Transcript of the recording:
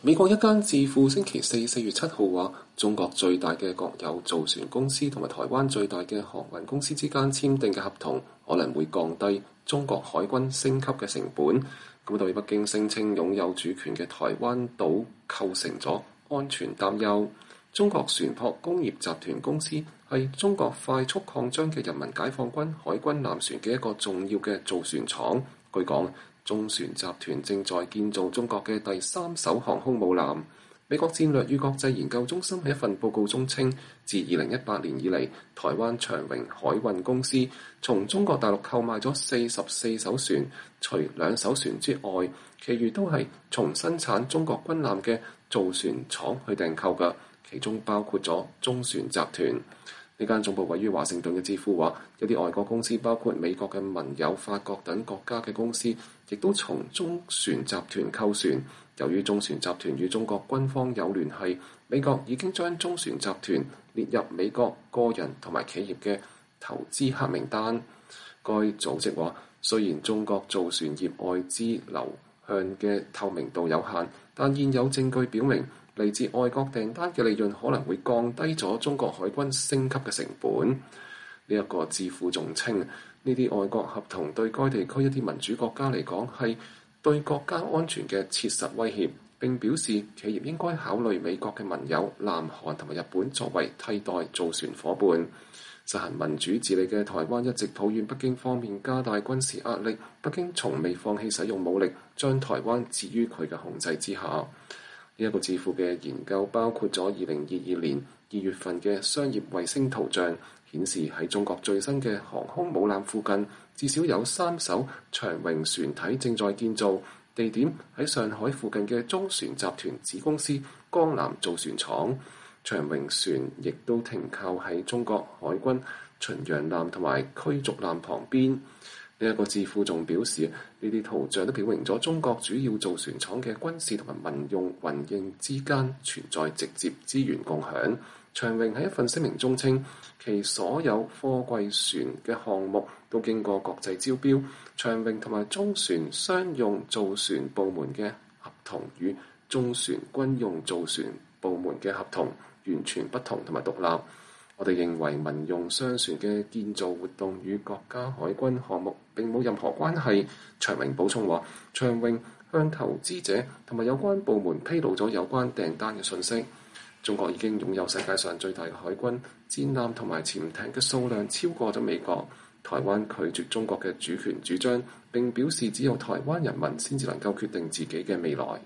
美國一間智庫星期四月7號話，中國最大嘅國有造船公司同埋台灣最大嘅航運公司之間簽訂嘅合同，可能會降低中國海軍升級嘅成本。咁對北京聲稱擁有主權嘅台灣島構成咗安全擔憂。中國船舶工業集團公司係中國快速擴張嘅人民解放軍海軍艦船嘅一個重要嘅造船廠。據講，中船集團正在建造中國嘅第3艘航空母艦。美國戰略與國際研究中心喺一份報告中稱，自2018年以嚟，台灣長榮海運公司從中國大陸購買咗44艘船，除2艘船之外，其餘都係從生產中國軍艦嘅造船廠去訂購嘅，其中包括咗中船集團。呢間總部位於華盛頓嘅智庫話，有啲外國公司，包括美國嘅盟友法國等國家嘅公司，亦都從中船集團購船。由於中船集團與中國軍方有聯繫，美國已經將中船集團列入美國個人同埋企業嘅投資黑名單。該組織話，雖然中國造船業外資流向嘅透明度有限，但現有證據表明，嚟自外國訂單嘅利潤可能會降低咗中國海軍升級嘅成本。呢一個智庫仲稱，呢啲外國合同對該地區一啲民主國家嚟講係對國家安全嘅切實威脅，並表示企業應該考慮美國嘅盟友南韓同埋日本作為替代造船夥伴。實行民主治理嘅台灣一直抱怨北京方面加大軍事壓力，北京從未放棄使用武力，將台灣置於佢嘅控制之下。呢一個智庫嘅研究包括咗2022年2月份嘅商業衛星圖像，顯示喺中國最新嘅航空母艦附近，至少有3艘長榮船體正在建造，地點喺上海附近嘅中船集團子公司江南造船廠。長榮船亦都停靠喺中國海軍巡洋艦同埋驅逐艦旁邊。呢一個智庫仲表示，呢啲圖像都表明咗中國主要造船廠嘅軍事同埋民用運營之間存在直接資源共享。長榮喺一份聲明中稱，其所有貨櫃船嘅項目都經過國際招標。長榮同埋中船商用造船部門嘅合同與中船軍用造船部門嘅合同完全不同同埋獨立。我哋認為民用商船嘅建造活動與國家海軍項目並冇任何關係。長榮補充話，長榮向投資者同埋有關部門披露咗有關訂單嘅信息。中國已經擁有世界上最大嘅海軍戰艦同埋潛艇嘅數量，超過咗美國。台灣拒絕中國嘅主權主張，並表示只有台灣人民先至能夠決定自己嘅未來。